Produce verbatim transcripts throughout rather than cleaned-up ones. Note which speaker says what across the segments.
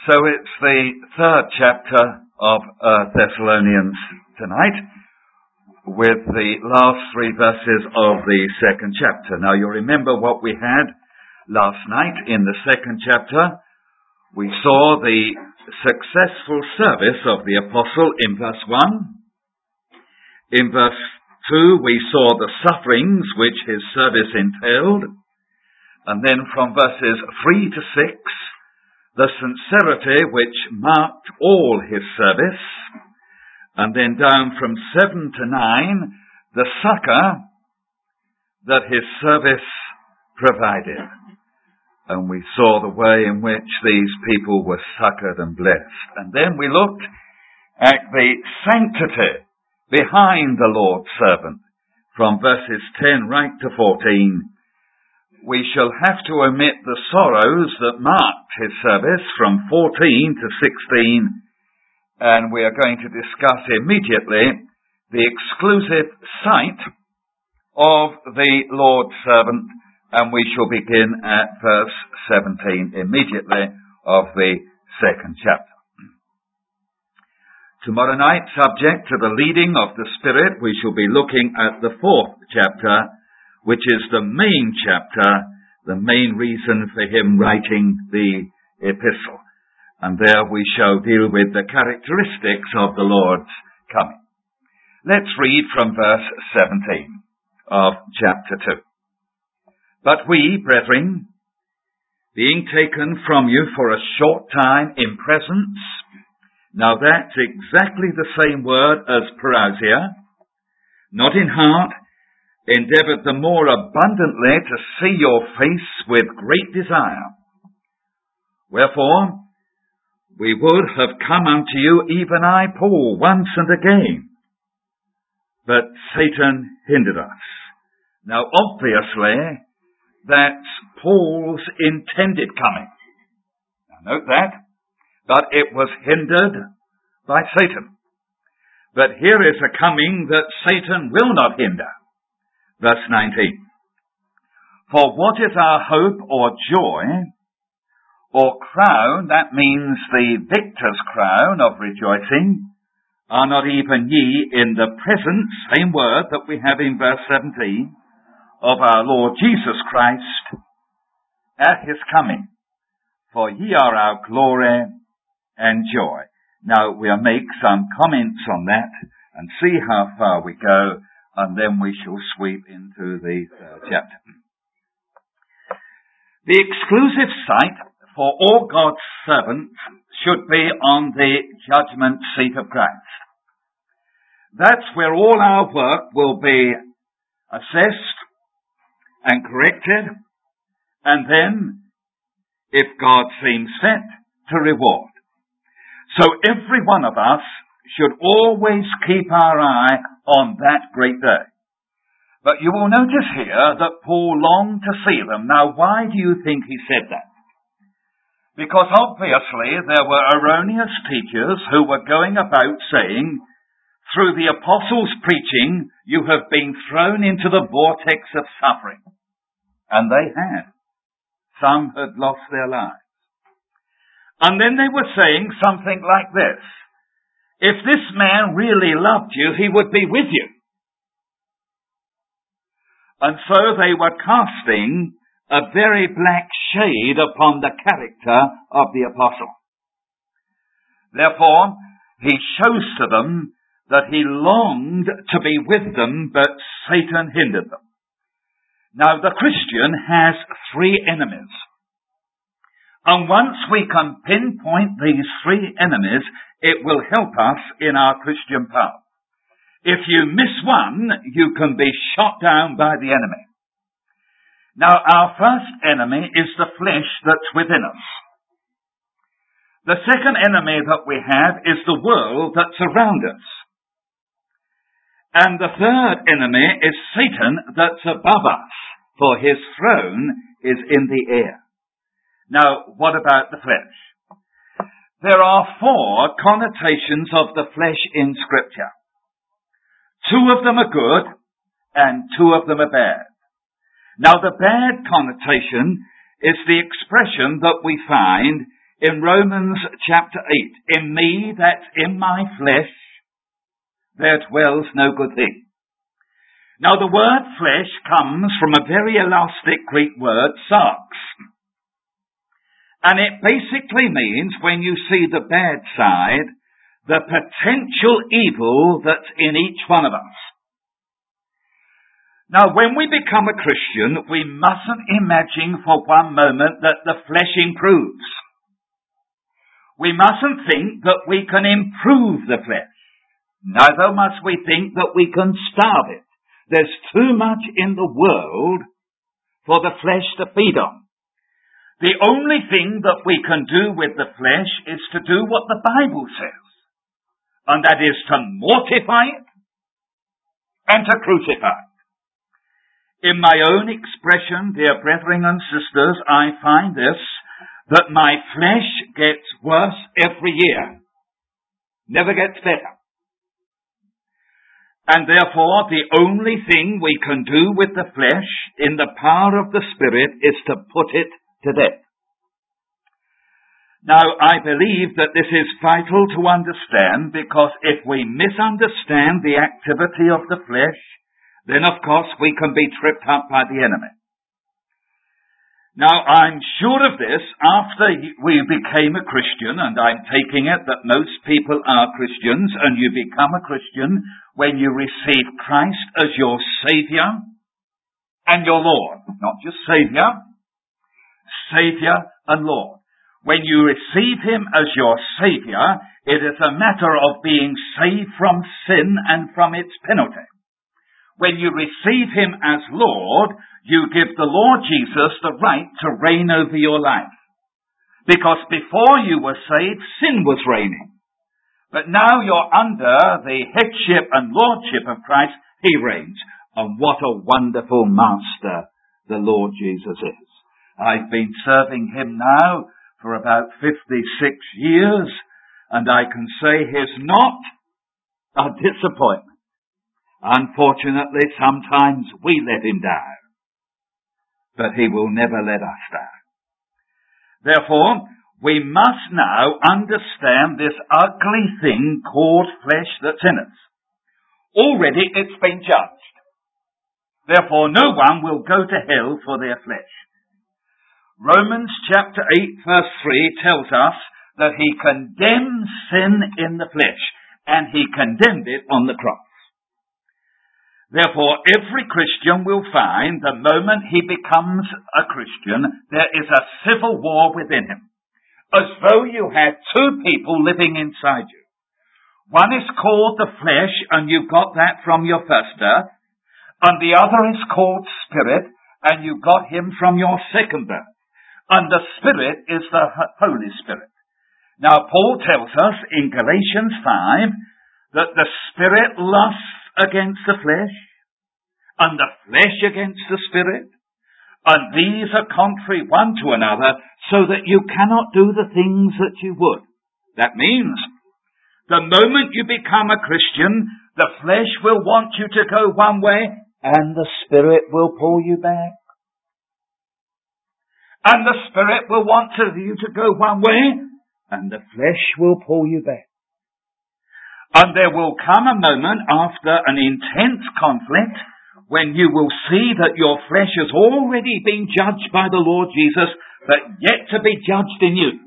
Speaker 1: So it's the third chapter of uh, Thessalonians tonight, with the last three verses of the second chapter. Now you remember what we had last night in the second chapter. We saw the successful service of the apostle in verse one. In verse two we saw the sufferings which his service entailed. And then from verses three to six, the sincerity which marked all his service, and then down from seven to nine, the succor that his service provided. And we saw the way in which these people were succored and blessed. And then we looked at the sanctity behind the Lord's servant, from verses ten right to fourteen. We shall have to omit the sorrows that marked his service from fourteen to sixteen, and we are going to discuss immediately the exclusive sight of the Lord's servant, and we shall begin at verse seventeen immediately of the second chapter. Tomorrow night, subject to the leading of the Spirit, we shall be looking at the fourth chapter, which is the main chapter, the main reason for him writing the epistle. And there we shall deal with the characteristics of the Lord's coming. Let's read from verse seventeen of chapter two. But we, brethren, being taken from you for a short time in presence, now that's exactly the same word as parousia, not in heart, endeavoured the more abundantly to see your face with great desire. Wherefore, we would have come unto you, even I, Paul, once and again. But Satan hindered us. Now, obviously, that's Paul's intended coming. Now, note that. But it was hindered by Satan. But here is a coming that Satan will not hinder. Verse nineteen. For what is our hope or joy or crown, that means the victor's crown of rejoicing, are not even ye in the presence, same word that we have in verse seventeen, of our Lord Jesus Christ at his coming. For ye are our glory and joy. Now we'll make some comments on that and see how far we go, and then we shall sweep into the third chapter. The exclusive sight for all God's servants should be on the judgment seat of Christ. That's where all our work will be assessed and corrected, and then, if God seems fit, to reward. So every one of us should always keep our eye on that great day. But you will notice here that Paul longed to see them. Now, why do you think he said that? Because obviously there were erroneous teachers who were going about saying, through the apostles' preaching, you have been thrown into the vortex of suffering. And they had. Some had lost their lives. And then they were saying something like this: if this man really loved you, he would be with you. And so they were casting a very black shade upon the character of the apostle. Therefore, he shows to them that he longed to be with them, but Satan hindered them. Now, the Christian has three enemies. And once we can pinpoint these three enemies, it will help us in our Christian path. If you miss one, you can be shot down by the enemy. Now, our first enemy is the flesh that's within us. The second enemy that we have is the world that's around us. And the third enemy is Satan that's above us, for his throne is in the air. Now, what about the flesh? There are four connotations of the flesh in Scripture. Two of them are good, and two of them are bad. Now, the bad connotation is the expression that we find in Romans chapter eight, in me, that's in my flesh, there dwells no good thing. Now the word flesh comes from a very elastic Greek word, sarx. And it basically means, when you see the bad side, the potential evil that's in each one of us. Now, when we become a Christian, we mustn't imagine for one moment that the flesh improves. We mustn't think that we can improve the flesh. Neither must we think that we can starve it. There's too much in the world for the flesh to feed on. The only thing that we can do with the flesh is to do what the Bible says, and that is to mortify it and to crucify it. In my own expression, dear brethren and sisters, I find this, that my flesh gets worse every year, never gets better. And therefore, the only thing we can do with the flesh in the power of the Spirit is to put it to death. Now, I believe that this is vital to understand, because if we misunderstand the activity of the flesh, then of course we can be tripped up by the enemy. Now, I'm sure of this after we became a Christian, and I'm taking it that most people are Christians, and you become a Christian when you receive Christ as your Saviour and your Lord. Not just Saviour, Saviour and Lord. When you receive Him as your Saviour, it is a matter of being saved from sin and from its penalty. When you receive Him as Lord, you give the Lord Jesus the right to reign over your life. Because before you were saved, sin was reigning. But now you're under the headship and lordship of Christ. He reigns. And what a wonderful master the Lord Jesus is. I've been serving Him now for about fifty-six years, and I can say He's not a disappointment. Unfortunately, sometimes we let Him down, but He will never let us down. Therefore, we must now understand this ugly thing called flesh that's in us. Already it's been judged. Therefore, no one will go to hell for their flesh. Romans chapter eight verse three tells us that He condemned sin in the flesh, and He condemned it on the cross. Therefore, every Christian will find the moment he becomes a Christian, there is a civil war within him. As though you had two people living inside you. One is called the flesh, and you got that from your first birth. And the other is called spirit, and you got him from your second birth. And the Spirit is the Holy Spirit. Now, Paul tells us in Galatians five that the Spirit lusts against the flesh, and the flesh against the Spirit, and these are contrary one to another, so that you cannot do the things that you would. That means, the moment you become a Christian, the flesh will want you to go one way, and the Spirit will pull you back. And the Spirit will want to, you to go one way, and the flesh will pull you back. And there will come a moment after an intense conflict when you will see that your flesh has already been judged by the Lord Jesus, but yet to be judged in you.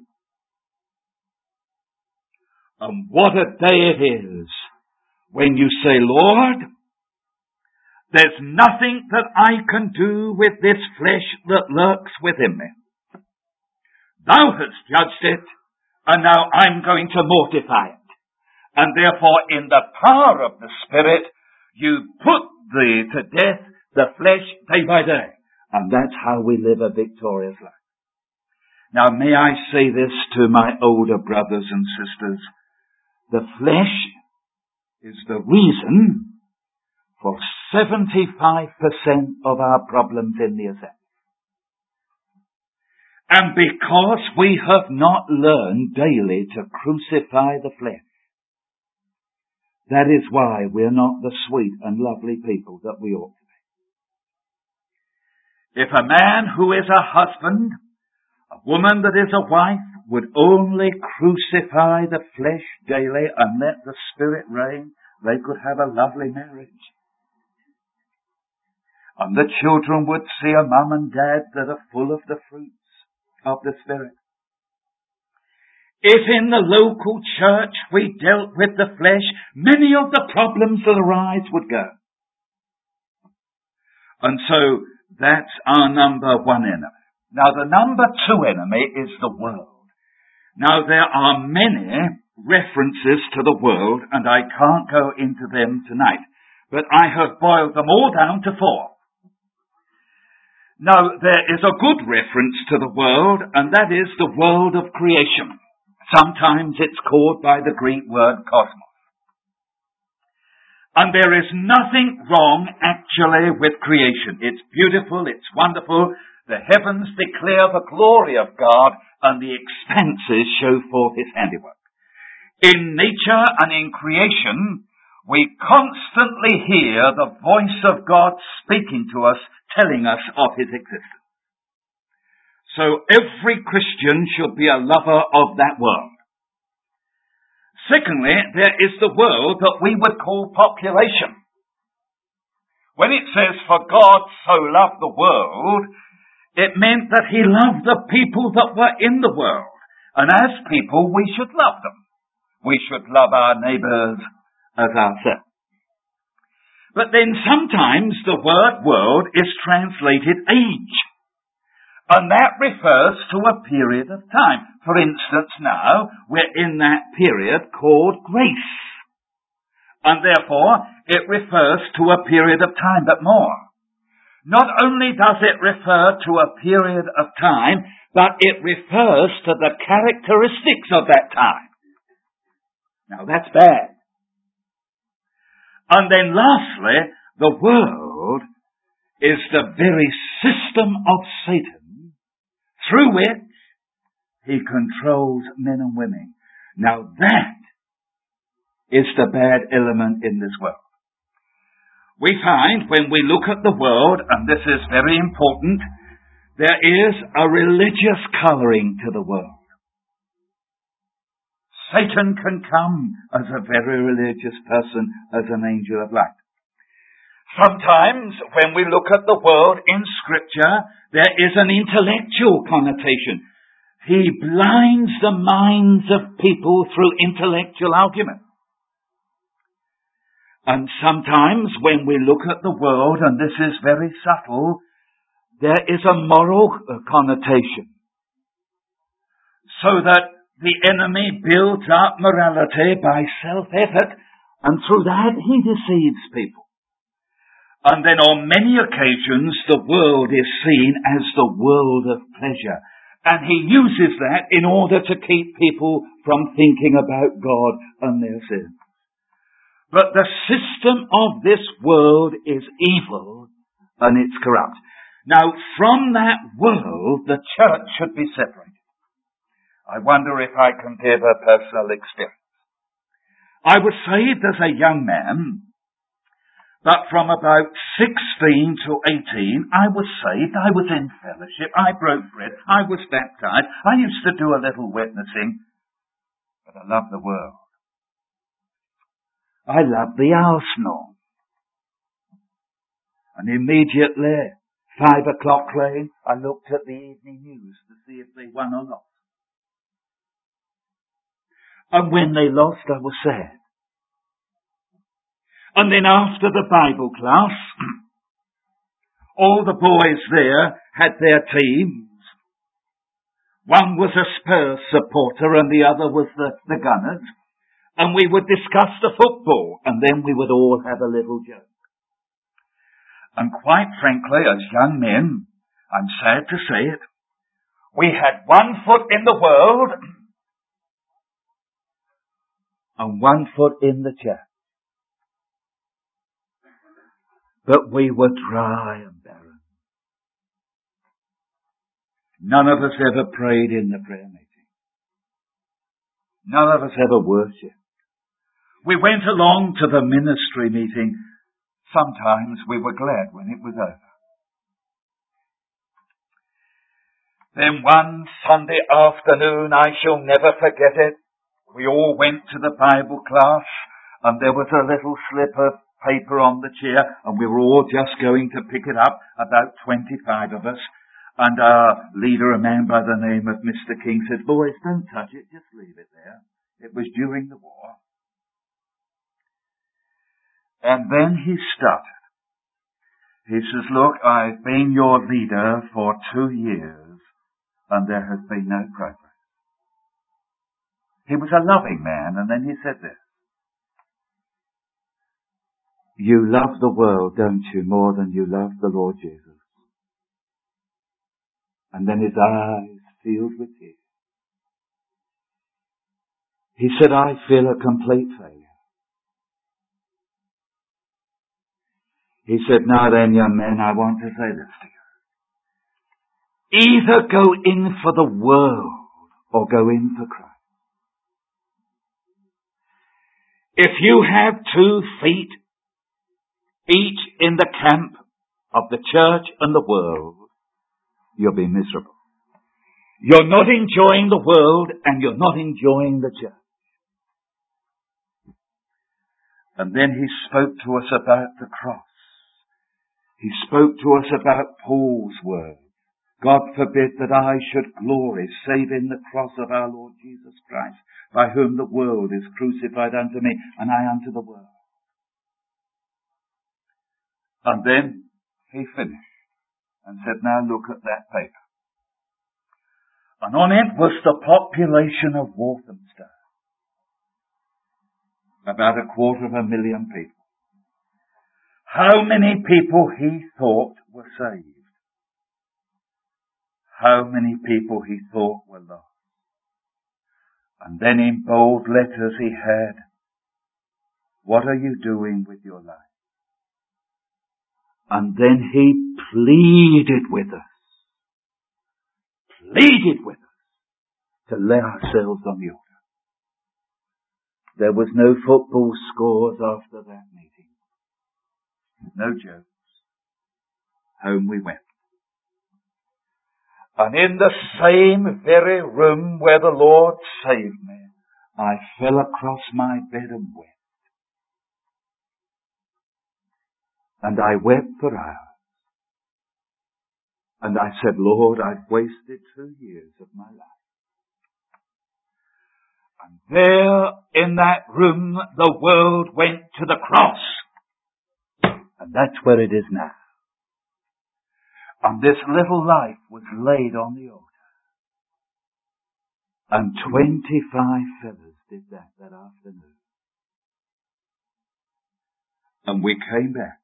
Speaker 1: And what a day it is when you say, Lord, there's nothing that I can do with this flesh that lurks within me. Thou hast judged it, and now I'm going to mortify it. And therefore, in the power of the Spirit, you put the, to death the flesh day by day. And that's how we live a victorious life. Now, may I say this to my older brothers and sisters? The flesh is the reason for seventy-five percent of our problems in the assembly. And because we have not learned daily to crucify the flesh, that is why we're not the sweet and lovely people that we ought to be. If a man who is a husband, a woman that is a wife, would only crucify the flesh daily and let the Spirit reign, they could have a lovely marriage. And the children would see a mum and dad that are full of the fruits of the Spirit. If in the local church we dealt with the flesh, many of the problems that arise would go. And so that's our number one enemy. Now the number two enemy is the world. Now there are many references to the world, and I can't go into them tonight, but I have boiled them all down to four. Now there is a good reference to the world, and that is the world of creation. Sometimes it's called by the Greek word cosmos. And there is nothing wrong actually with creation. It's beautiful, it's wonderful. The heavens declare the glory of God, and the expanses show forth His handiwork. In nature and in creation, we constantly hear the voice of God speaking to us, telling us of His existence. So every Christian should be a lover of that world. Secondly, there is the world that we would call population. When it says, for God so loved the world, it meant that He loved the people that were in the world. And as people, we should love them. We should love our neighbours as ourselves. But then sometimes the word world is translated age. And that refers to a period of time. For instance, now, we're in that period called grace. And therefore, it refers to a period of time, but more. Not only does it refer to a period of time, but it refers to the characteristics of that time. Now that's bad. And then lastly, the world is the very system of Satan through which he controls men and women. Now that is the bad element in this world. We find when we look at the world, and this is very important, there is a religious colouring to the world. Satan can come as a very religious person, as an angel of light. Sometimes when we look at the world in Scripture, there is an intellectual connotation. He blinds the minds of people through intellectual argument. And sometimes when we look at the world, and this is very subtle, there is a moral connotation. So that the enemy builds up morality by self-effort, and through that he deceives people. And then on many occasions the world is seen as the world of pleasure. And he uses that in order to keep people from thinking about God and their sins. But the system of this world is evil and it's corrupt. Now, from that world, the church should be separated. I wonder if I can give a personal experience. I was saved as a young man, but from about sixteen to eighteen, I was saved. I was in fellowship. I broke bread. I was baptized. I used to do a little witnessing, but I loved the world. I loved the Arsenal. And immediately, five o'clock came, I looked at the evening news to see if they won or lost. And when they lost, I was sad. And then after the Bible class, all the boys there had their teams. One was a Spurs supporter and the other was the, the Gunners. And we would discuss the football, and then we would all have a little joke. And quite frankly, as young men, I'm sad to say it, we had one foot in the world and one foot in the church. But we were dry and barren. None of us ever prayed in the prayer meeting. None of us ever worshipped. We went along to the ministry meeting. Sometimes we were glad when it was over. Then one Sunday afternoon, I shall never forget it, we all went to the Bible class, and there was a little slip of paper on the chair, and we were all just going to pick it up, about twenty-five of us, and our leader, a man by the name of Mister King, said, "Boys, don't touch it, just leave it there." It was during the war. And then he started. He says, "Look, I've been your leader for two years, and there has been no progress." He was a loving man, and then he said this: "You love the world, don't you, more than you love the Lord Jesus?" And then his eyes filled with tears. He said, "I feel a complete failure." He said, "Now then, young men, I want to say this to you. Either go in for the world or go in for Christ. If you have two feet each in the camp of the church and the world, you'll be miserable. You're not enjoying the world and you're not enjoying the church." And then he spoke to us about the cross. He spoke to us about Paul's words. "God forbid that I should glory save in the cross of our Lord Jesus Christ, by whom the world is crucified unto me, and I unto the world." And then he finished and said, "Now look at that paper." And on it was the population of Walthamstow. About a quarter of a million people. How many people he thought were saved? How many people he thought were lost? And then in bold letters he had, "What are you doing with your life?" And then he pleaded with us, pleaded with us to lay ourselves on the altar. There was no football scores after that meeting. No jokes. Home we went. And in the same very room where the Lord saved me, I fell across my bed and wept. And I wept for hours. And I said, "Lord, I've wasted two years of my life." And there in that room, the world went to the cross. And that's where it is now. And this little life was laid on the altar. And twenty-five fellows did that that afternoon. And we came back.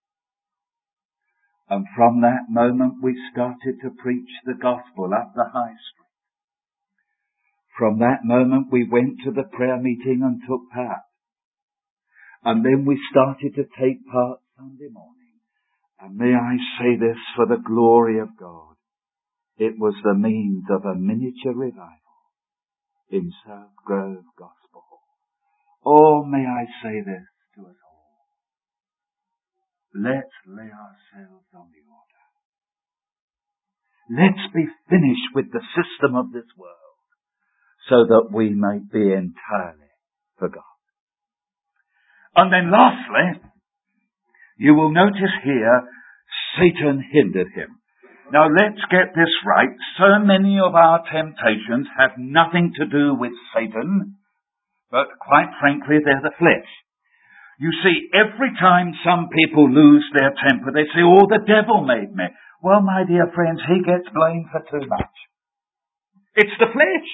Speaker 1: And from that moment we started to preach the gospel up the high street. From that moment we went to the prayer meeting and took part. And then we started to take part Sunday morning. And may I say this for the glory of God, it was the means of a miniature revival in South Grove Gospel Hall. Oh, may I say this to us all. Let's lay ourselves on the altar. Let's be finished with the system of this world so that we may be entirely for God. And then lastly, you will notice here, Satan hindered him. Now let's get this right. So many of our temptations have nothing to do with Satan, but quite frankly, they're the flesh. You see, every time some people lose their temper, they say, "Oh, the devil made me." Well, my dear friends, he gets blamed for too much. It's the flesh.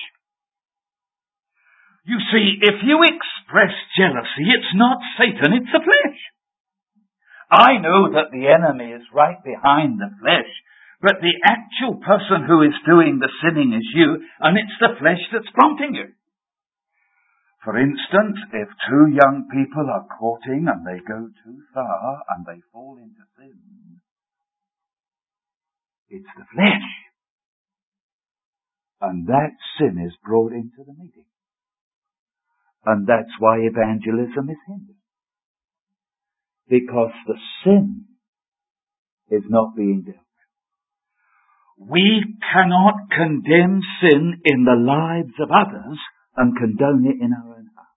Speaker 1: You see, if you express jealousy, it's not Satan, it's the flesh. I know that the enemy is right behind the flesh, but the actual person who is doing the sinning is you, and it's the flesh that's prompting you. For instance, if two young people are courting and they go too far and they fall into sin, it's the flesh. And that sin is brought into the meeting. And that's why evangelism is hindered. Because the sin is not being dealt with. We cannot condemn sin in the lives of others and condone it in our own heart.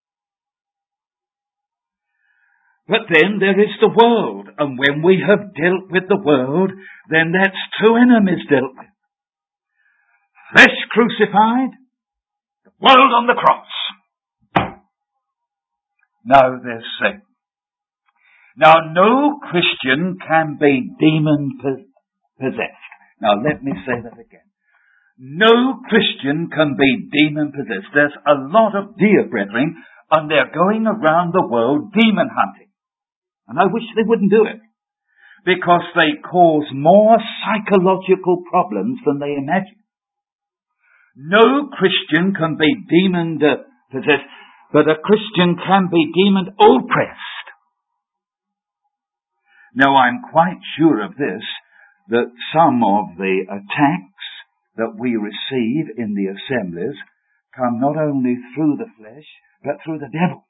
Speaker 1: But then there is the world, and when we have dealt with the world, then that's two enemies dealt with. Flesh crucified, the world on the cross. Now there's sin. Now no Christian can be demon possessed. Now let me say that again. No Christian can be demon possessed. There's a lot of dear brethren, and they're going around the world demon hunting. And I wish they wouldn't do it, because they cause more psychological problems than they imagine. No Christian can be demon possessed, but a Christian can be demon oppressed. Now I'm quite sure of this, that some of the attacks that we receive in the assemblies come not only through the flesh, but through the devil.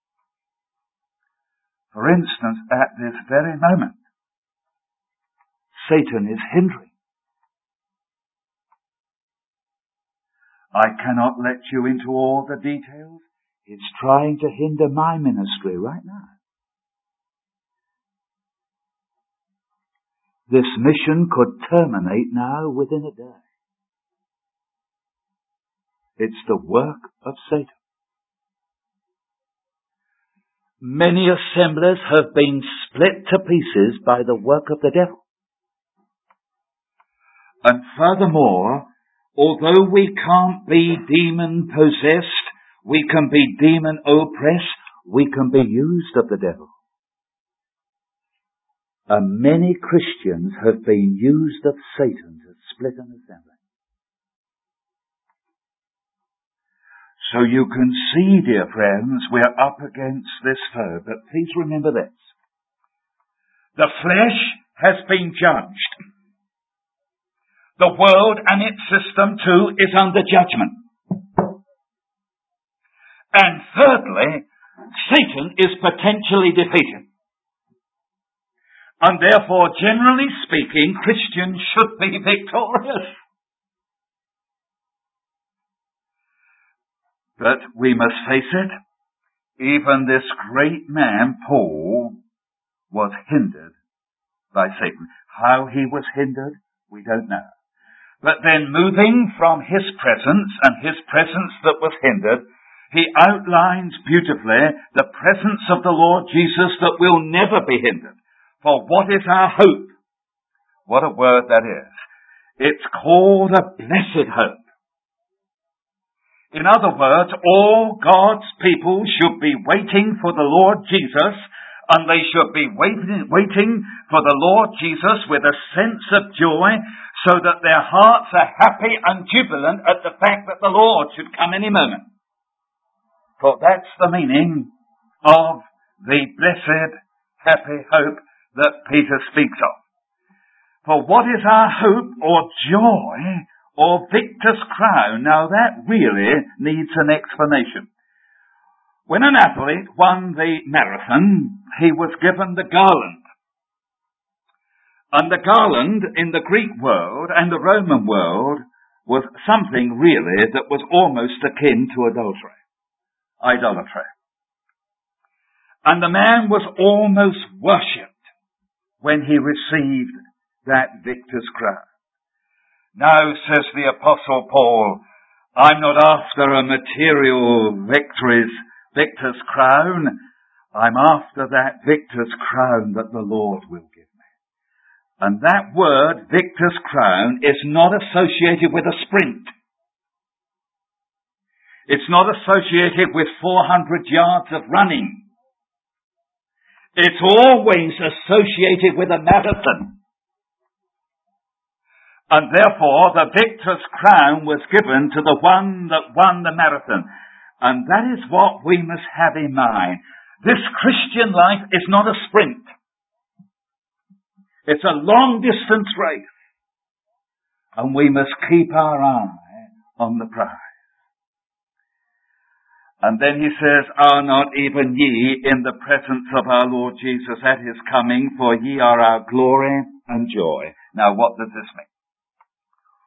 Speaker 1: For instance, at this very moment, Satan is hindering. I cannot let you into all the details. It's trying to hinder my ministry right now. This mission could terminate now within a day. It's the work of Satan. Many assemblies have been split to pieces by the work of the devil. And furthermore, although we can't be demon possessed, we can be demon oppressed, we can be used of the devil. And many Christians have been used of Satan to split an assembly. So you can see, dear friends, we're up against this foe. But please remember this. The flesh has been judged. The world and its system too is under judgment. And thirdly, Satan is potentially defeated. And therefore, generally speaking, Christians should be victorious. But we must face it, even this great man, Paul, was hindered by Satan. How he was hindered, we don't know. But then moving from his presence, and his presence that was hindered, he outlines beautifully the presence of the Lord Jesus that will never be hindered. For what is our hope? What a word that is. It's called a blessed hope. In other words, all God's people should be waiting for the Lord Jesus, and they should be waiting, waiting for the Lord Jesus with a sense of joy, so that their hearts are happy and jubilant at the fact that the Lord should come any moment. For that's the meaning of the blessed, happy hope that Peter speaks of. For what is our hope or joy or victor's crown? Now that really needs an explanation. When an athlete won the marathon, he was given the garland. And the garland in the Greek world and the Roman world was something really that was almost akin to adultery, idolatry. And the man was almost worshipped when he received that victor's crown. Now, says the Apostle Paul, I'm not after a material victory's, victor's crown. I'm after that victor's crown that the Lord will give me. And that word, victor's crown, is not associated with a sprint. It's not associated with four hundred yards of running. It's always associated with a marathon. And therefore, the victor's crown was given to the one that won the marathon. And that is what we must have in mind. This Christian life is not a sprint. It's a long-distance race. And we must keep our eye on the prize. And then he says, are not even ye in the presence of our Lord Jesus at his coming, for ye are our glory and joy. Now what does this mean?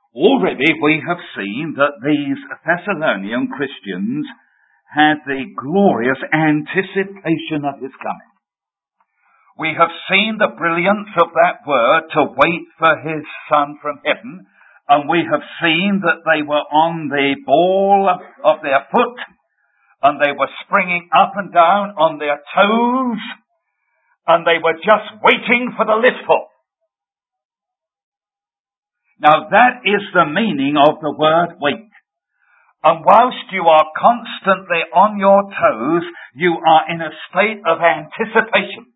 Speaker 1: Already we have seen that these Thessalonian Christians had the glorious anticipation of his coming. We have seen the brilliance of that word to wait for his Son from heaven, and we have seen that they were on the ball of their foot, and they were springing up and down on their toes, and they were just waiting for the lift-off. Now that is the meaning of the word wait. And whilst you are constantly on your toes, you are in a state of anticipation.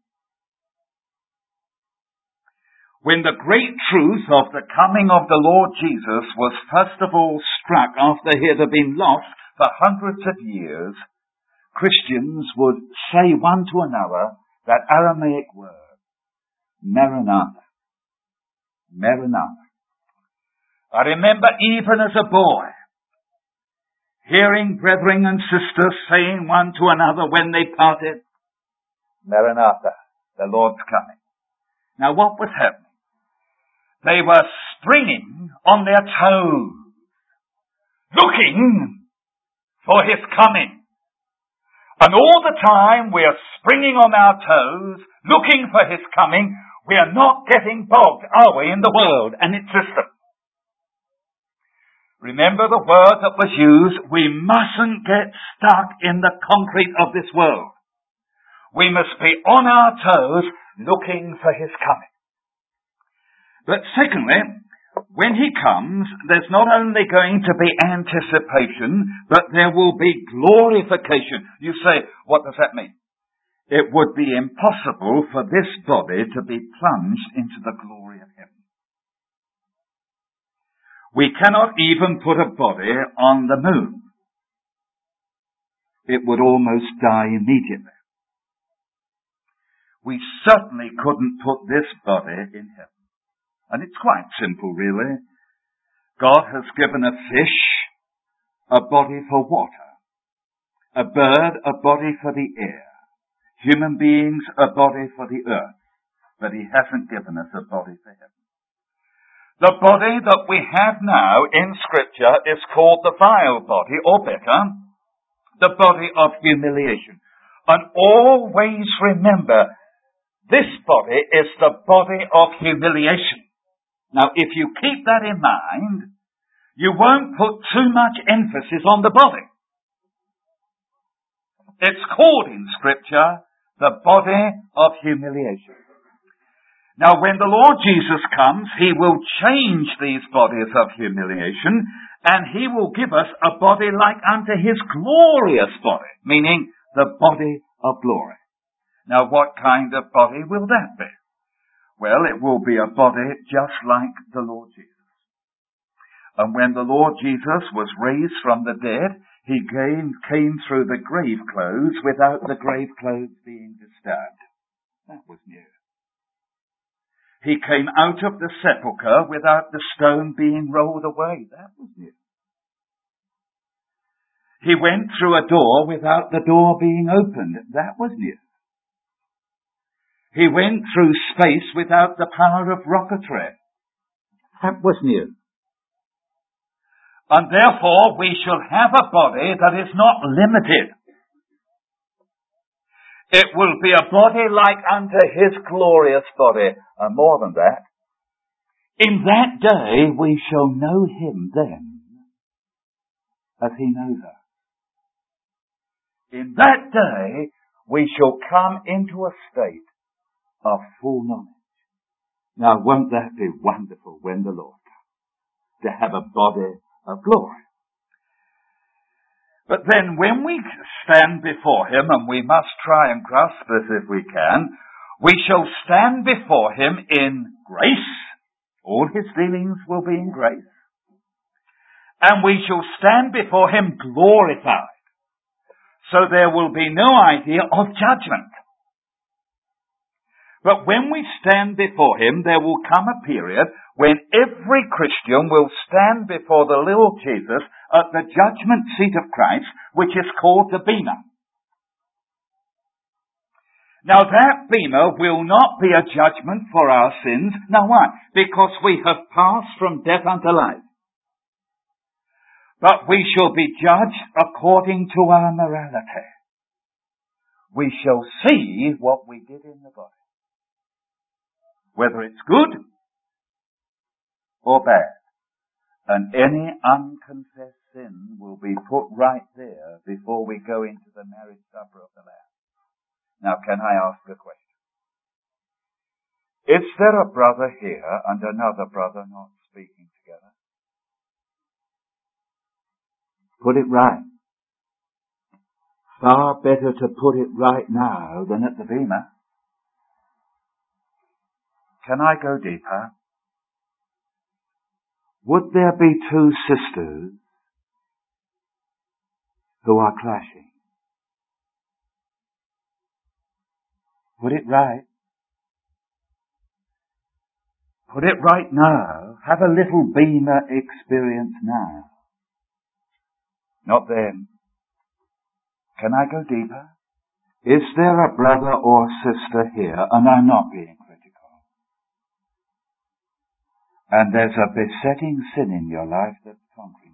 Speaker 1: When the great truth of the coming of the Lord Jesus was first of all struck after he had been lost for hundreds of years, Christians would say one to another that Aramaic word, Maranatha. Maranatha. I remember even as a boy, hearing brethren and sisters saying one to another when they parted, Maranatha, the Lord's coming. Now what was happening? They were springing on their toes, looking for his coming. And all the time we are springing on our toes, looking for his coming, we are not getting bogged, are we, in the world and its system? Remember the word that was used, we mustn't get stuck in the concrete of this world. We must be on our toes, looking for his coming. But secondly, when he comes, there's not only going to be anticipation, but there will be glorification. You say, what does that mean? It would be impossible for this body to be plunged into the glory of heaven. We cannot even put a body on the moon. It would almost die immediately. We certainly couldn't put this body in heaven. And it's quite simple, really. God has given a fish a body for water, a bird a body for the air, human beings a body for the earth, but he hasn't given us a body for heaven. The body that we have now in Scripture is called the vile body, or better, the body of humiliation. And always remember, this body is the body of humiliation. Now, if you keep that in mind, you won't put too much emphasis on the body. It's called in Scripture the body of humiliation. Now, when the Lord Jesus comes, he will change these bodies of humiliation, and he will give us a body like unto his glorious body, meaning the body of glory. Now, what kind of body will that be? Well, it will be a body just like the Lord Jesus. And when the Lord Jesus was raised from the dead, he came, came through the grave clothes without the grave clothes being disturbed. That was new. He came out of the sepulchre without the stone being rolled away. That was new. He went through a door without the door being opened. That was new. He went through space without the power of rocketry. That was new. And therefore we shall have a body that is not limited. It will be a body like unto his glorious body. And more than that, in that day we shall know him then as he knows us. In that day we shall come into a state of full knowledge. Now, won't that be wonderful when the Lord comes, to have a body of glory? But then when we stand before him, and we must try and grasp this if we can, we shall stand before him in grace. All his dealings will be in grace. And we shall stand before him glorified. So there will be no idea of judgment. But when we stand before him, there will come a period when every Christian will stand before the Lord Jesus at the judgment seat of Christ, which is called the Bema. Now that Bema will not be a judgment for our sins. Now why? Because we have passed from death unto life. but we shall be judged according to our morality. We shall see what we did in the body, whether it's good or bad. And any unconfessed sin will be put right there before we go into the marriage supper of the Lamb. Now, can I ask a question? Is there a brother here and another brother not speaking together? Put it right. Far better to put it right now than at the Bema. Can I go deeper? Would there be two sisters who are clashing? Put it right. Put it right now. Have a little Bema experience now. Not then. Can I go deeper? Is there a brother or sister here, and I'm not being critical, and there's a besetting sin in your life that's conquering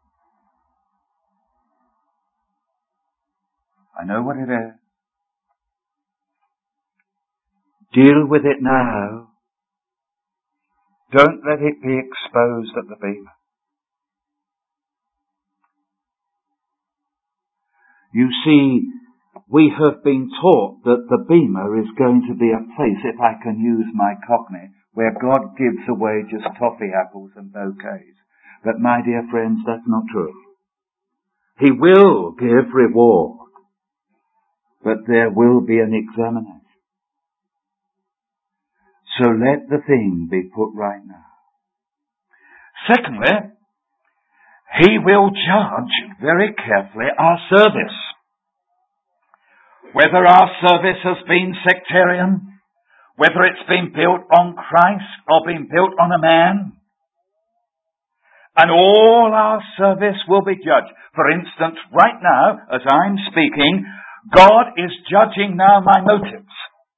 Speaker 1: you? I know what it is. Deal with it now. Don't let it be exposed at the Bema. You see, we have been taught that the Bema is going to be a place, if I can use my cockney, where God gives away just toffee apples and bouquets. But my dear friends, that's not true. He will give reward, but there will be an examination. So let the thing be put right now. Secondly, He will judge very carefully our service. Whether our service has been sectarian, whether it's been built on Christ or been built on a man, and all our service will be judged. For instance, right now, as I'm speaking, God is judging now my motives.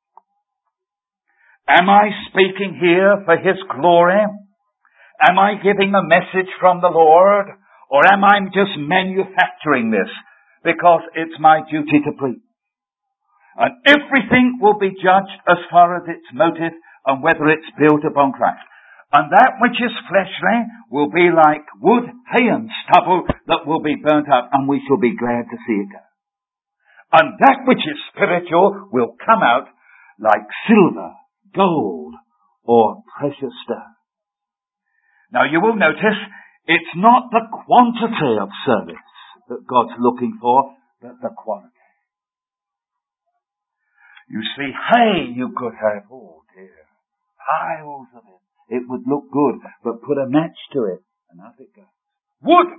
Speaker 1: Am I speaking here for His glory? Am I giving a message from the Lord? Or am I just manufacturing this because it's my duty to preach? And everything will be judged as far as its motive and whether it's built upon Christ. And that which is fleshly will be like wood, hay and stubble that will be burnt up, and we shall be glad to see it go. And that which is spiritual will come out like silver, gold, or precious stone. Now you will notice it's not the quantity of service that God's looking for, but the quality. You see, hay you could have, oh dear, piles of it. It would look good, but put a match to it, and off it goes. Wood!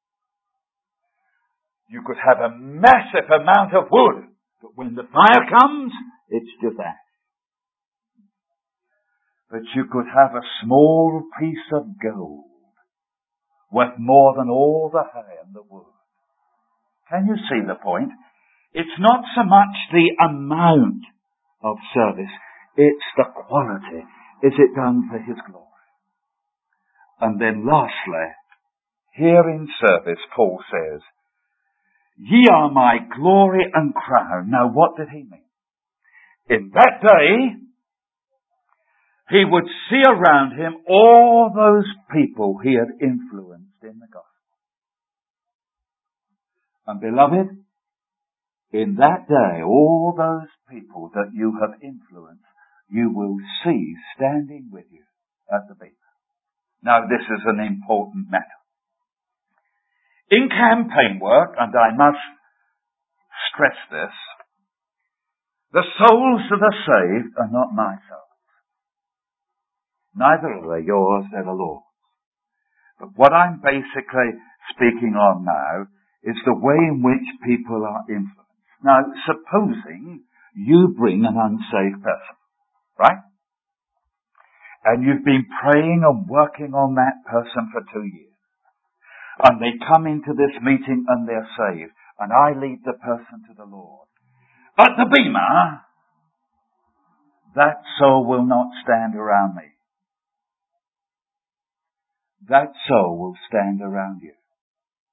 Speaker 1: You could have a massive amount of wood, but when the fire comes, it's just ash. But you could have a small piece of gold worth more than all the hay and the wood. Can you see the point? It's not so much the amount of service, it's the quality. Is it done for His glory? And then lastly, here in service, Paul says, ye are my glory and crown. Now what did he mean? In that day, he would see around him all those people he had influenced in the gospel. And beloved, in that day, all those people that you have influenced, you will see standing with you at the Bema. Now this is an important matter. In campaign work, and I must stress this, the souls of the saved are not my souls. Neither are they yours, they're the Lord's. But what I'm basically speaking on now is the way in which people are influenced. Now, supposing you bring an unsaved person, right? And you've been praying and working on that person for two years. And they come into this meeting and they're saved. And I lead the person to the Lord. At the Bema, that soul will not stand around me. That soul will stand around you.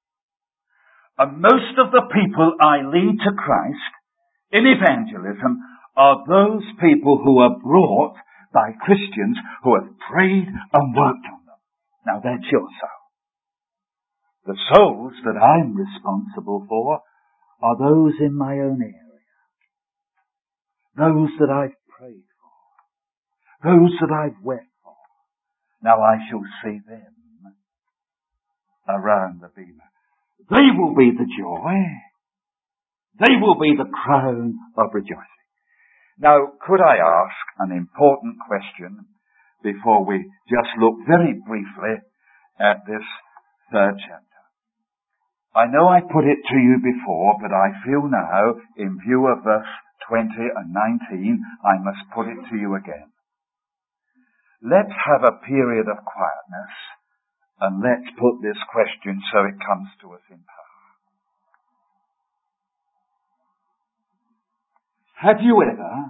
Speaker 1: And most of the people I lead to Christ in evangelism are those people who are brought by Christians who have prayed and worked on them. Now that's your soul. The souls that I'm responsible for are those in my own area. Those that I've prayed for. Those that I've wept for. Now I shall see them around the bema. They will be the joy. They will be the crown of rejoicing. Now, could I ask an important question before we just look very briefly at this third chapter? I know I put it to you before, but I feel now, in view of verse twenty and nineteen, I must put it to you again. Let's have a period of quietness, and let's put this question so it comes to us in power. Have you ever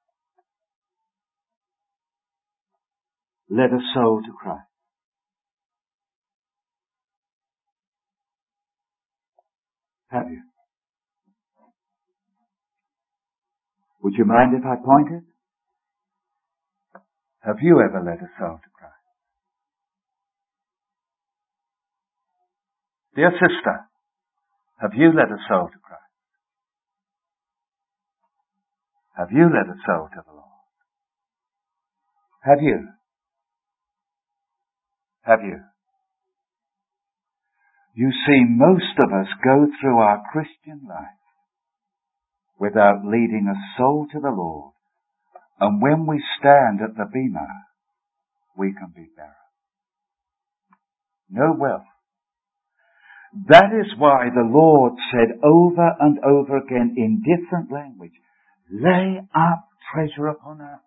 Speaker 1: led a soul to Christ? Have you? Would you mind if I pointed? Have you ever led a soul to Christ? Dear sister, have you led a soul to Christ? Have you led a soul to the Lord? Have you? Have you? You see, most of us go through our Christian life without leading a soul to the Lord. And when we stand at the bema, we can be barren. No wealth. That is why the Lord said over and over again in different language, lay up treasure upon earth.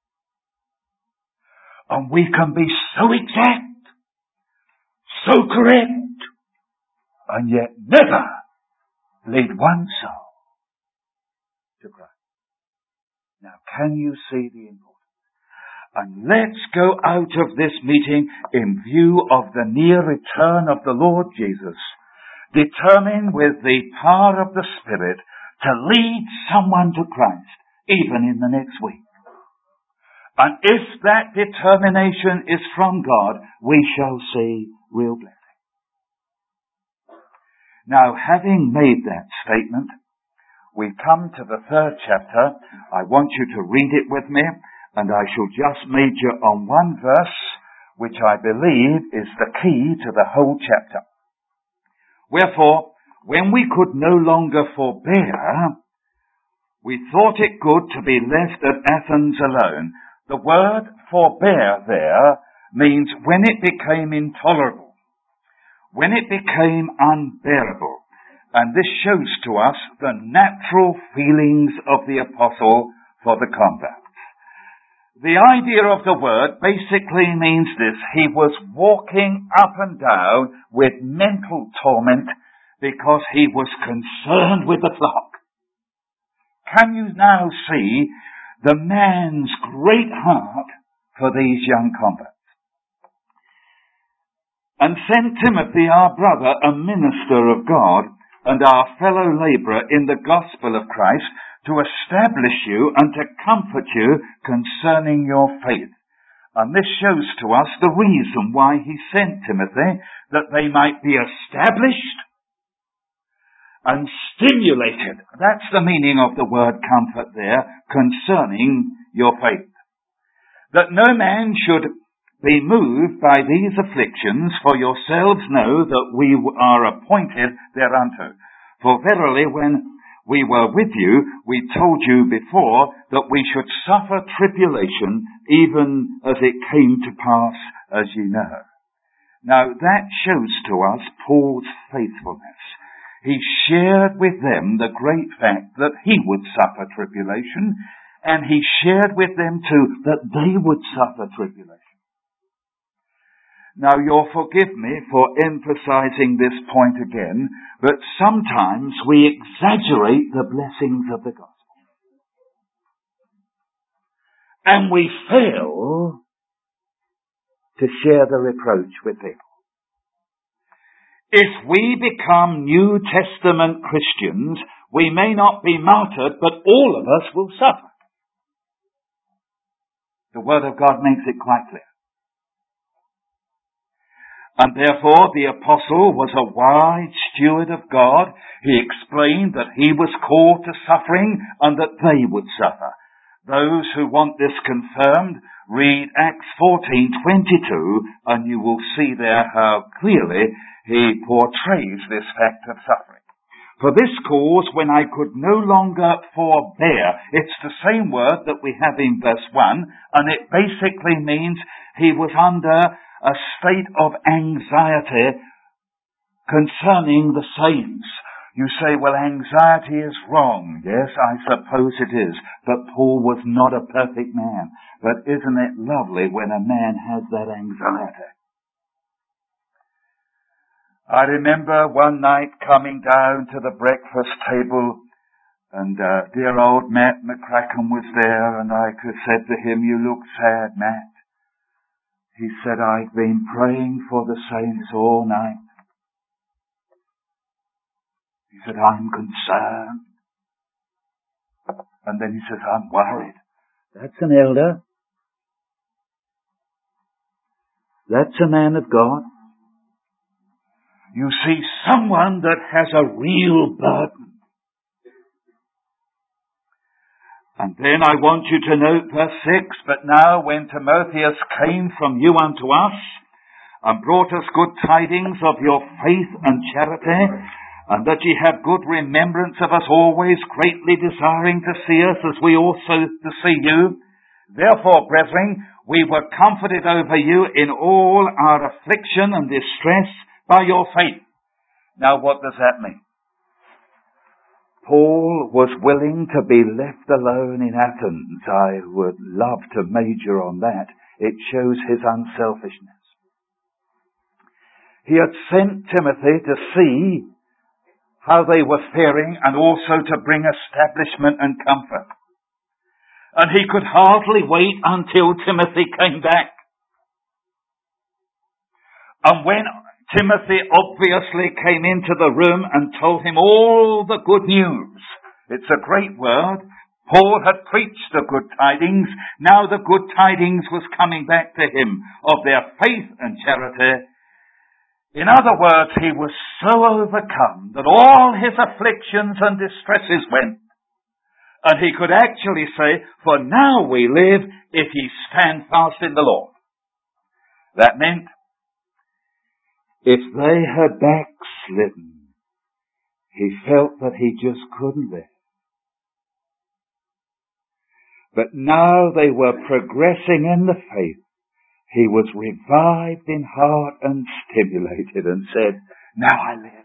Speaker 1: And we can be so exact, so correct, and yet never lead one soul to Christ. Now, can you see the importance? And let's go out of this meeting in view of the near return of the Lord Jesus, determined with the power of the Spirit to lead someone to Christ, even in the next week. And if that determination is from God, we shall see real blessing. Now, having made that statement, we come to the third chapter. I want you to read it with me, and I shall just major on one verse, which I believe is the key to the whole chapter. Wherefore, when we could no longer forbear, we thought it good to be left at Athens alone. The word forbear there means when it became intolerable, when it became unbearable. And this shows to us the natural feelings of the apostle for the converts. The idea of the word basically means this. He was walking up and down with mental torment because he was concerned with the flock. Can you now see the man's great heart for these young converts? And sent Timothy, our brother, a minister of God, and our fellow labourer in the gospel of Christ, to establish you and to comfort you concerning your faith. And this shows to us the reason why he sent Timothy, that they might be established and stimulated. That's the meaning of the word comfort there, concerning your faith. That no man should be moved by these afflictions, for yourselves know that we are appointed thereunto. For verily, when we were with you, we told you before that we should suffer tribulation, even as it came to pass, as ye know. Now, that shows to us Paul's faithfulness. He shared with them the great fact that he would suffer tribulation, and he shared with them too that they would suffer tribulation. Now, you'll forgive me for emphasizing this point again, but sometimes we exaggerate the blessings of the gospel. And we fail to share the reproach with people. If we become New Testament Christians, we may not be martyred, but all of us will suffer. The Word of God makes it quite clear. And therefore the apostle was a wise steward of God. He explained that he was called to suffering and that they would suffer. Those who want this confirmed, read Acts fourteen twenty-two, and you will see there how clearly he portrays this fact of suffering. For this cause, when I could no longer forbear, it's the same word that we have in verse one, and it basically means he was under a state of anxiety concerning the saints. You say, well, anxiety is wrong. Yes, I suppose it is. But Paul was not a perfect man. But isn't it lovely when a man has that anxiety? I remember one night coming down to the breakfast table, and uh, dear old Matt McCracken was there, and I said to him, you look sad, Matt. He said, I've been praying for the saints all night. He said, I'm concerned. And then he says, I'm worried. That's an elder. That's a man of God. You see, someone that has a real burden. And then I want you to note verse six, but now when Timotheus came from you unto us, and brought us good tidings of your faith and charity, and that ye have good remembrance of us always, greatly desiring to see us, as we also to see you. Therefore, brethren, we were comforted over you in all our affliction and distress by your faith. Now what does that mean? Paul was willing to be left alone in Athens. I would love to major on that. It shows his unselfishness. He had sent Timothy to see how they were faring and also to bring establishment and comfort. And he could hardly wait until Timothy came back. And when Timothy obviously came into the room and told him all the good news. It's a great word. Paul had preached the good tidings. Now the good tidings was coming back to him of their faith and charity. In other words, he was so overcome that all his afflictions and distresses went. And he could actually say, for now we live if ye stand fast in the Lord. That meant, if they had backslidden, he felt that he just couldn't live. But now they were progressing in the faith. He was revived in heart and stimulated and said, now I live.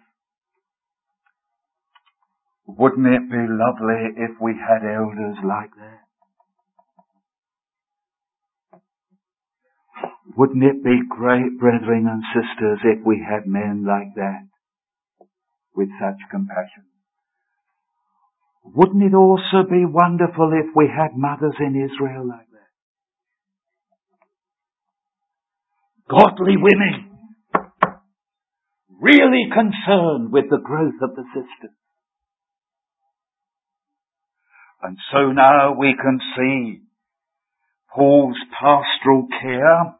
Speaker 1: Wouldn't it be lovely if we had elders like that? Wouldn't it be great, brethren and sisters, if we had men like that, with such compassion? Wouldn't it also be wonderful if we had mothers in Israel like that? Godly women, really concerned with the growth of the sisters. And so now we can see Paul's pastoral care,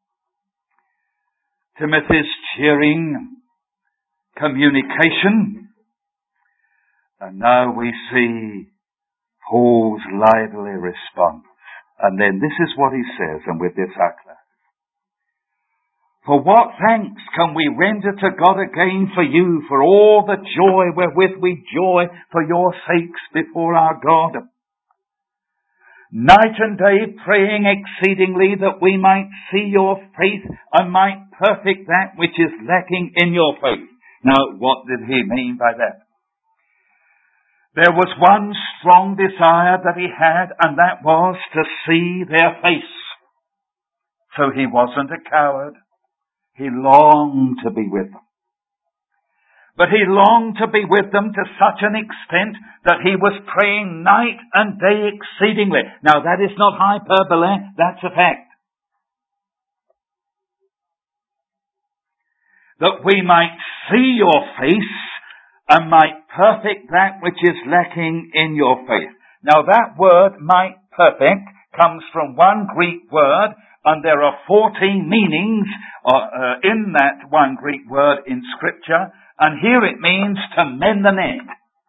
Speaker 1: Timothy's cheering communication, and now we see Paul's lively response. And then this is what he says, and with this I close. For what thanks can we render to God again for you, for all the joy wherewith we joy for your sakes before our God? Night and day praying exceedingly that we might see your faith and might perfect that which is lacking in your faith. Now, what did he mean by that? There was one strong desire that he had, and that was to see their face. So he wasn't a coward. He longed to be with them. But he longed to be with them to such an extent that he was praying night and day exceedingly. Now that is not hyperbole, that's a fact. that we might see your face and might perfect that which is lacking in your faith. Now that word, might perfect, comes from one Greek word, and there are fourteen meanings uh, uh, in that one Greek word in Scripture, and here it means to mend the net.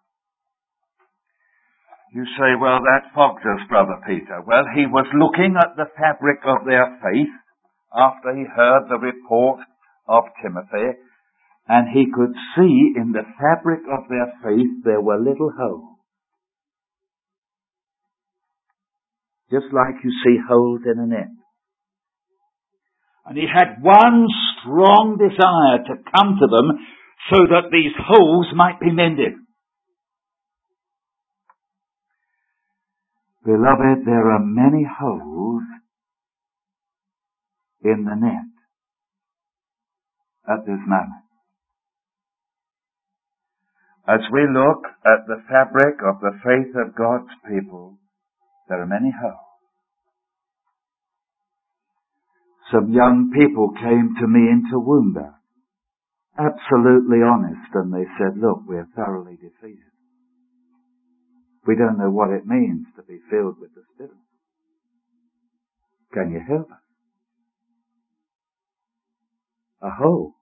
Speaker 1: You say, well, that fogged us, Brother Peter. Well, he was looking at the fabric of their faith after he heard the report of Timothy, and he could see in the fabric of their faith there were little holes. Just like you see holes in a net. And he had one strong desire to come to them so that these holes might be mended. Beloved, there are many holes in the net at this moment. As we look at the fabric of the faith of God's people, there are many holes. Some young people came to me in Toowoomba, absolutely honest, and they said, look, we're thoroughly defeated. We don't know what it means to be filled with the Spirit. Can you help us? A hole.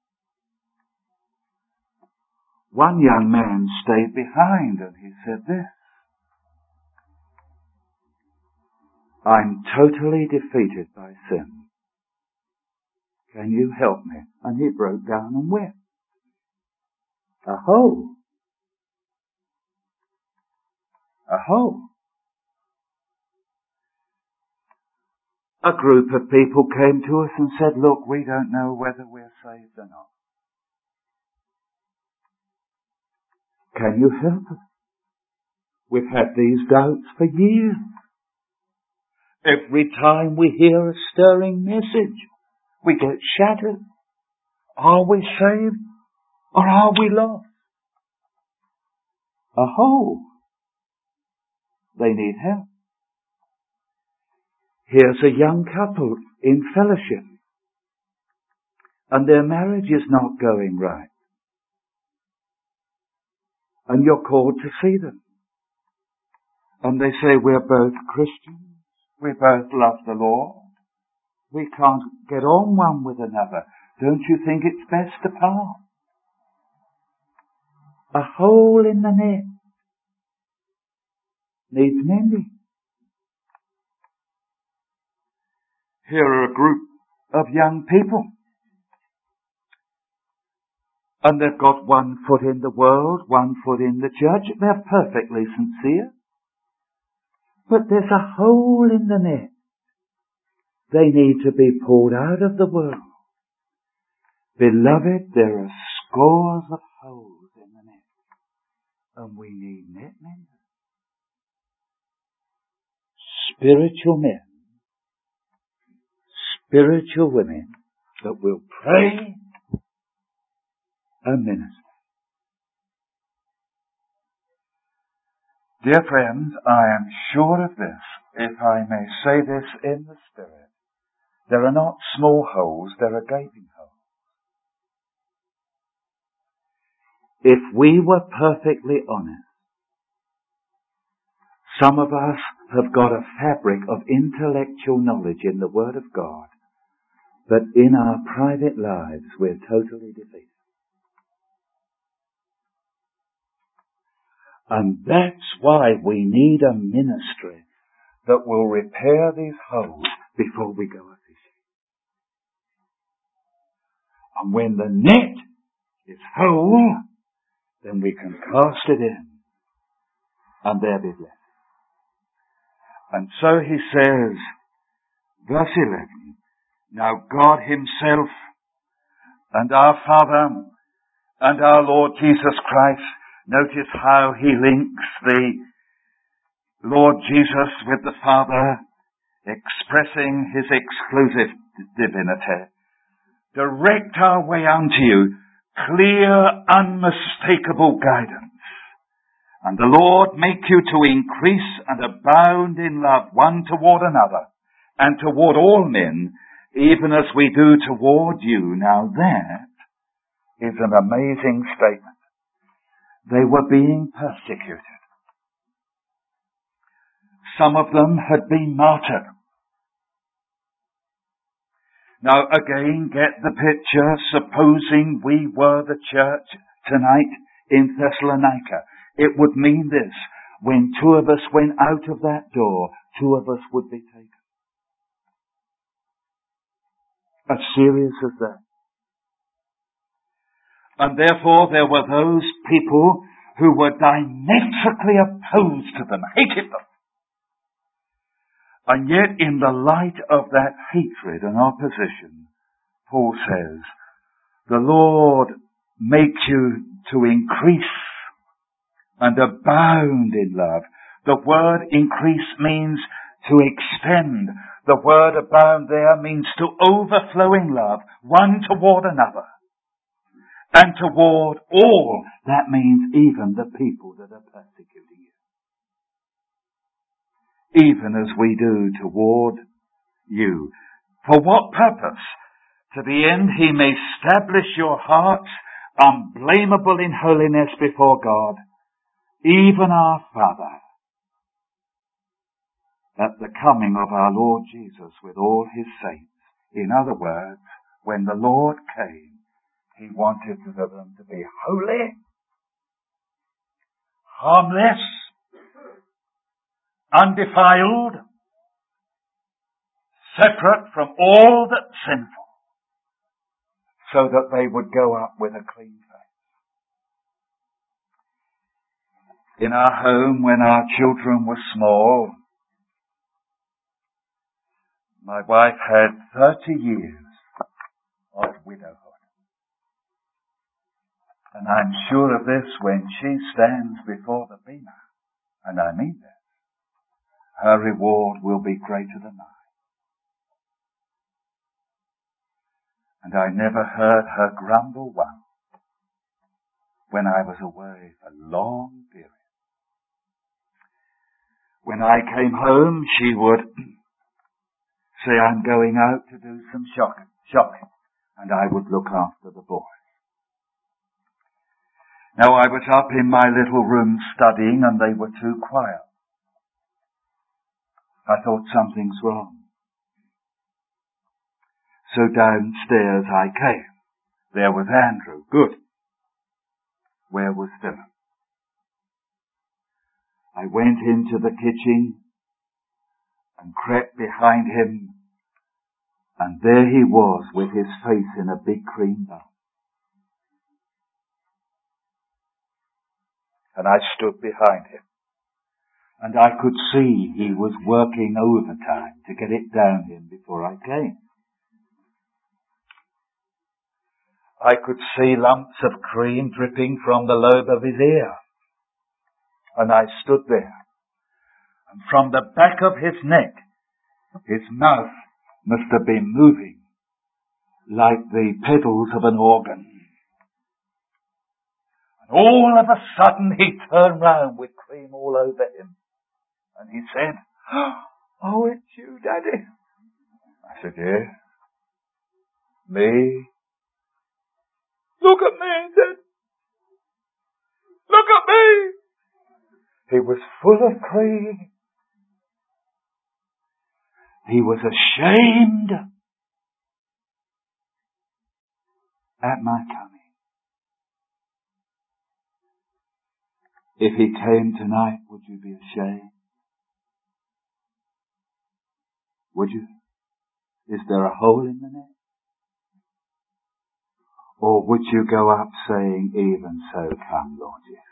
Speaker 1: One young man stayed behind and he said this: I'm totally defeated by sin. Can you help me? And he broke down and wept. A hole. A hole. A group of people came to us and said, look, we don't know whether we're saved or not. Can you help us? We've had these doubts for years. Every time we hear a stirring message, we get shattered. Are we saved or are we lost? A hole. They need help. Here's a young couple in fellowship, and their marriage is not going right. And you're called to see them. And they say, we're both Christians. We both love the Lord. We can't get on one with another. Don't you think it's best to part? A hole in the net needs mending. Here are a group of young people. And they've got one foot in the world, one foot in the church. They're perfectly sincere. But there's a hole in the net. They need to be pulled out of the world. Beloved, there are scores of holes in the net. And we need net menders. Spiritual men. Spiritual women that will pray and minister. Dear friends, I am sure of this, if I may say this in the Spirit. There are not small holes, there are gaping holes. If we were perfectly honest, some of us have got a fabric of intellectual knowledge in the Word of God, but in our private lives we're totally defeated. And that's why we need a ministry that will repair these holes before we go a fishing. And when the net is whole, then we can cast it in, and there be blessed. And so he says, verse eleven, now God himself and our Father and our Lord Jesus Christ, notice how he links the Lord Jesus with the Father, expressing his exclusive divinity. Direct our way unto you, clear, unmistakable guidance. And the Lord make you to increase and abound in love one toward another, and toward all men, even as we do toward you. Now that is an amazing statement. They were being persecuted. Some of them had been martyred. Now again, get the picture. Supposing we were the church tonight in Thessalonica, it would mean this: when two of us went out of that door, two of us would be taken. As serious as that. And therefore there were those people who were diametrically opposed to them, hated them. And yet in the light of that hatred and opposition, Paul says, the Lord make you to increase and abound in love. The word increase means to extend. The word abound there means to overflow in love, one toward another. And toward all, that means even the people that are persecuting you. Even as we do toward you. For what purpose? To the end he may establish your hearts unblameable in holiness before God, even our Father, at the coming of our Lord Jesus with all his saints. In other words, when the Lord came, he wanted them to be holy, harmless, undefiled, separate from all that's sinful, so that they would go up with a clean face. In our home, when our children were small, my wife had thirty years of widowhood. And I'm sure of this when she stands before the Bema, and I mean that, her reward will be greater than mine. And I never heard her grumble once when I was away for long periods. When I came home, she would say, I'm going out to do some shopping, shopping, and I would look after the boys. Now I was up in my little room studying, and they were too quiet. I thought something's wrong. So downstairs I came. There was Andrew. Good. Where was Philip? I went into the kitchen and crept behind him, and there he was with his face in a big cream bun. And I stood behind him, and I could see he was working overtime to get it down him before I came. I could see lumps of cream dripping from the lobe of his ear. And I stood there. And from the back of his neck, his mouth must have been moving like the pedals of an organ. And all of a sudden he turned round with cream all over him. And he said, oh, it's you, Daddy. I said, yes. Me? Look at me, he said. Look at me. He was full of cream. He was ashamed at my coming. If he came tonight, would you be ashamed? Would you? Is there a hole in the net? Or would you go up saying, even so, come, Lord Jesus?